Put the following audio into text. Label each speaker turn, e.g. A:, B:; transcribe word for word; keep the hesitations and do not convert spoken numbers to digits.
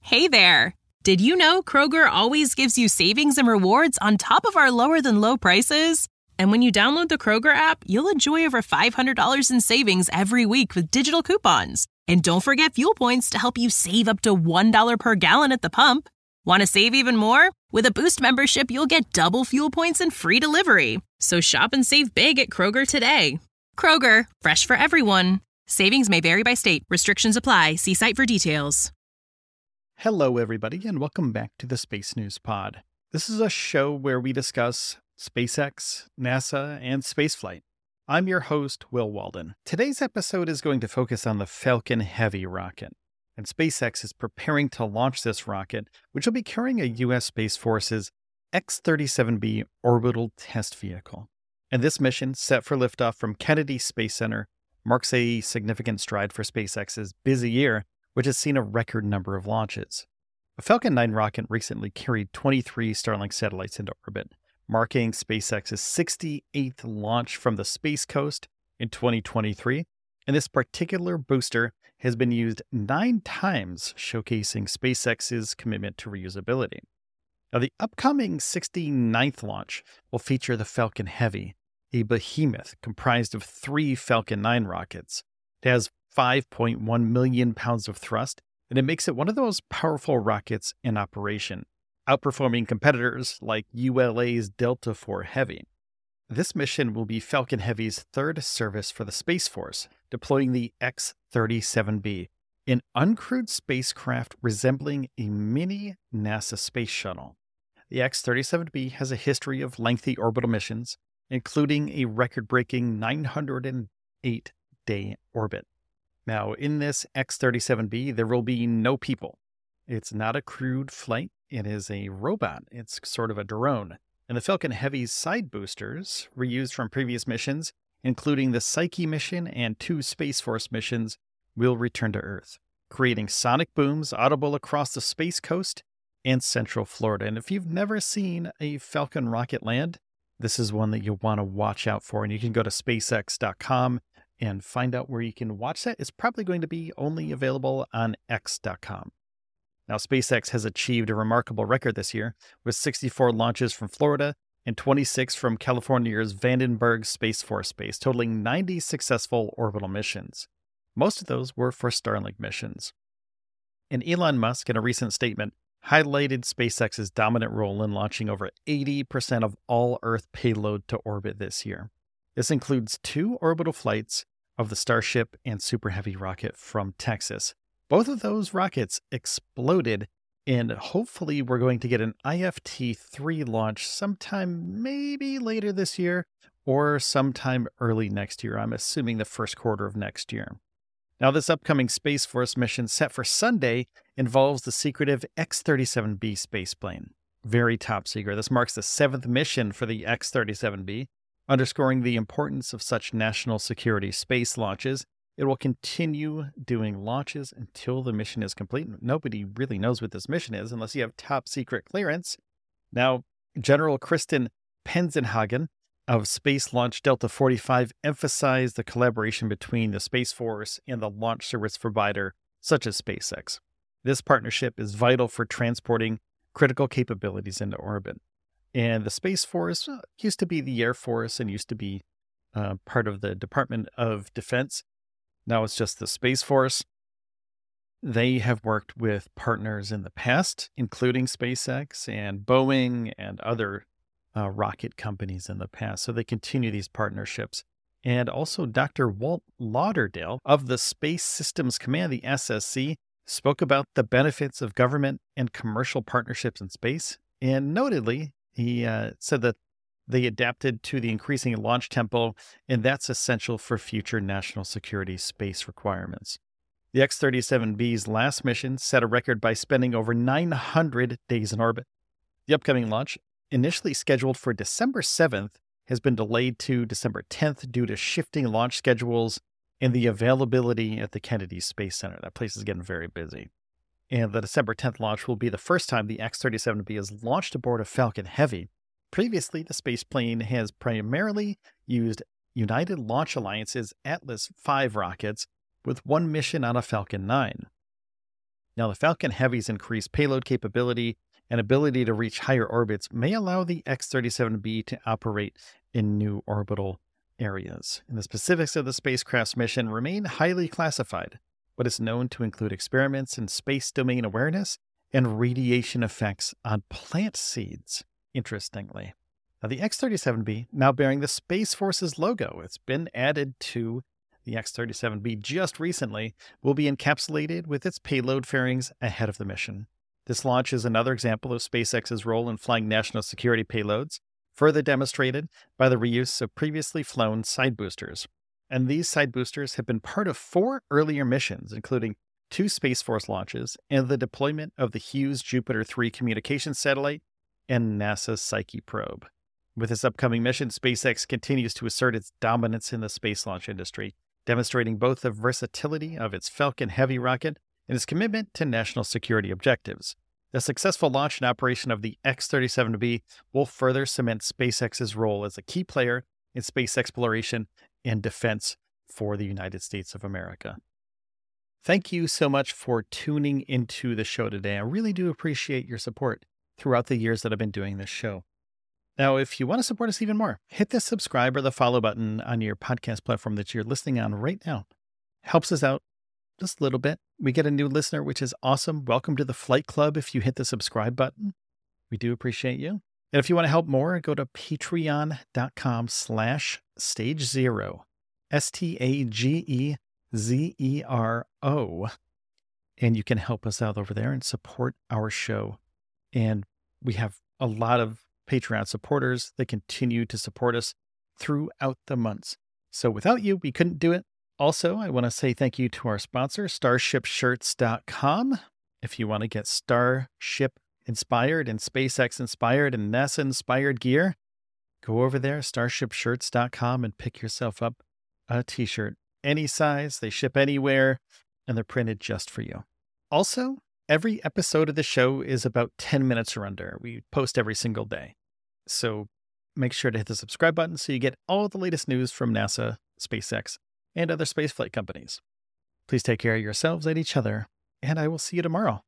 A: Hey there! Did you know Kroger always gives you savings and rewards on top of our lower-than-low prices? And when you download the Kroger app, you'll enjoy over five hundred dollars in savings every week with digital coupons. And don't forget fuel points to help you save up to one dollar per gallon at the pump. Want to save even more? With a Boost membership, you'll get double fuel points and free delivery. So shop and save big at Kroger today. Kroger, fresh for everyone. Savings may vary by state. Restrictions apply. See site for details.
B: Hello, everybody, and welcome back to the Space News Pod. This is a show where we discuss SpaceX, NASA, and spaceflight. I'm your host, Will Walden. Today's episode is going to focus on the Falcon Heavy rocket, and SpaceX is preparing to launch this rocket, which will be carrying a U S Space Force's X thirty-seven B orbital test vehicle. And this mission, set for liftoff from Kennedy Space Center, marks a significant stride for SpaceX's busy year, which has seen a record number of launches. A Falcon nine rocket recently carried twenty-three Starlink satellites into orbit, marking SpaceX's sixty-eighth launch from the Space Coast in twenty twenty-three, and this particular booster has been used nine times, showcasing SpaceX's commitment to reusability. Now, the upcoming sixty-ninth launch will feature the Falcon Heavy, a behemoth comprised of three Falcon nine rockets. It has five point one million pounds of thrust, and it makes it one of the most powerful rockets in operation, outperforming competitors like U L A's Delta four Heavy. This mission will be Falcon Heavy's third service for the Space Force, deploying the X thirty-seven B, an uncrewed spacecraft resembling a mini NASA space shuttle. The X thirty-seven B has a history of lengthy orbital missions, including a record-breaking nine hundred eight day orbit. Now, in this X thirty-seven B, there will be no people. It's not a crewed flight. It is a robot. It's sort of a drone. And the Falcon Heavy's side boosters, reused from previous missions, including the Psyche mission and two Space Force missions, will return to Earth, creating sonic booms audible across the Space Coast and Central Florida. And if you've never seen a Falcon rocket land, this is one that you'll want to watch out for. And you can go to SpaceX dot com and find out where you can watch that. It's probably going to be only available on X dot com. Now, SpaceX has achieved a remarkable record this year, with sixty-four launches from Florida and twenty-six from California's Vandenberg Space Force Base, totaling ninety successful orbital missions. Most of those were for Starlink missions. And Elon Musk, in a recent statement, highlighted SpaceX's dominant role in launching over eighty percent of all Earth payload to orbit this year. This includes two orbital flights of the Starship and Super Heavy rocket from Texas. Both of those rockets exploded, and hopefully we're going to get an I F T three launch sometime maybe later this year or sometime early next year. I'm assuming the first quarter of next year. Now, this upcoming Space Force mission set for Sunday involves the secretive X thirty-seven B spaceplane. Very top secret. This marks the seventh mission for the X thirty-seven B, underscoring the importance of such national security space launches. It will continue doing launches until the mission is complete. Nobody really knows what this mission is unless you have top secret clearance. Now, General Kristen Penzenhagen of Space Launch Delta forty-five emphasized the collaboration between the Space Force and the launch service provider, such as SpaceX. This partnership is vital for transporting critical capabilities into orbit. And the Space Force well, used to be the Air Force and used to be uh, part of the Department of Defense. Now it's just the Space Force. They have worked with partners in the past, including SpaceX and Boeing and other uh, rocket companies in the past. So they continue these partnerships. And also Doctor Walt Lauderdale of the Space Systems Command, the S S C, spoke about the benefits of government and commercial partnerships in space. And notedly, he uh, said that they adapted to the increasing launch tempo, and that's essential for future national security space requirements. The X thirty-seven B's last mission set a record by spending over nine hundred days in orbit. The upcoming launch, initially scheduled for December seventh, has been delayed to December tenth due to shifting launch schedules and the availability at the Kennedy Space Center. That place is getting very busy. And the December tenth launch will be the first time the X thirty-seven B is launched aboard a Falcon Heavy. Previously, the spaceplane has primarily used United Launch Alliance's Atlas five rockets, with one mission on a Falcon nine. Now, the Falcon Heavy's increased payload capability and ability to reach higher orbits may allow the X thirty-seven B to operate in new orbital areas. And the specifics of the spacecraft's mission remain highly classified, but it's known to include experiments in space domain awareness and radiation effects on plant seeds, interestingly. Now, the X thirty-seven B, now bearing the Space Force's logo, it's been added to the X thirty-seven B just recently, will be encapsulated with its payload fairings ahead of the mission. This launch is another example of SpaceX's role in flying national security payloads, further demonstrated by the reuse of previously flown side boosters. And these side boosters have been part of four earlier missions, including two Space Force launches and the deployment of the Hughes Jupiter three communications satellite and NASA's Psyche probe. With this upcoming mission, SpaceX continues to assert its dominance in the space launch industry, demonstrating both the versatility of its Falcon Heavy rocket and its commitment to national security objectives. The successful launch and operation of the X thirty-seven B will further cement SpaceX's role as a key player in space exploration and defense for the United States of America. Thank you so much for tuning into the show today. I really do appreciate your support throughout the years that I've been doing this show. Now, if you want to support us even more, hit the subscribe or the follow button on your podcast platform that you're listening on right now. Helps us out just a little bit. We get a new listener, which is awesome. Welcome to the Flight Club if you hit the subscribe button. We do appreciate you. And if you want to help more, go to patreon.com slash stage zero, S T A G E Z E R O. And you can help us out over there and support our show. And we have a lot of Patreon supporters that continue to support us throughout the months. So without you, we couldn't do it. Also, I want to say thank you to our sponsor, starship shirts dot com. If you want to get Starship inspired and SpaceX inspired and NASA inspired gear, go over there, starship shirts dot com, and pick yourself up a t-shirt. Any size, they ship anywhere, and they're printed just for you. Also, every episode of the show is about ten minutes or under. We post every single day. So make sure to hit the subscribe button so you get all the latest news from NASA, SpaceX, and other spaceflight companies. Please take care of yourselves and each other, and I will see you tomorrow.